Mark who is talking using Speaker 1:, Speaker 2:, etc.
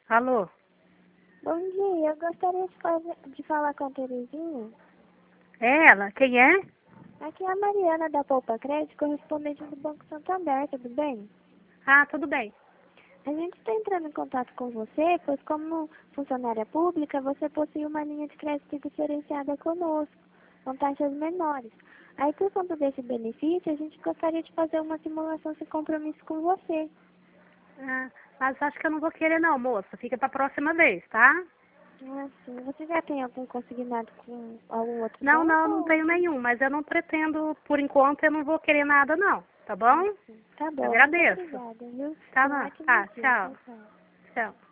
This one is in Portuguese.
Speaker 1: Alô?
Speaker 2: Bom dia, eu gostaria de falar com a Terezinha.
Speaker 1: É ela? Quem é?
Speaker 2: Aqui é a Mariana da Poupa Crédito, correspondente do Banco Santander, tudo bem?
Speaker 1: Ah, tudo bem.
Speaker 2: A gente está entrando em contato com você, pois como funcionária pública, você possui uma linha de crédito diferenciada conosco, com taxas menores. Aí, por conta desse benefício, a gente gostaria de fazer uma simulação sem compromisso com você.
Speaker 1: Ah, mas acho que eu não vou querer não, moça. Fica pra próxima vez, tá?
Speaker 2: Assim, você já tem algum consignado com algum outro
Speaker 1: Não,
Speaker 2: banco?
Speaker 1: não tenho nenhum, mas eu não pretendo, por enquanto, eu não vou querer nada não, tá bom?
Speaker 2: Tá bom, muito
Speaker 1: Agradeço.
Speaker 2: obrigada, viu?
Speaker 1: Tá
Speaker 2: Tenha um
Speaker 1: bom.
Speaker 2: ótimo
Speaker 1: Tá,
Speaker 2: dia.
Speaker 1: tchau.
Speaker 2: Tchau, tchau.
Speaker 1: Tchau.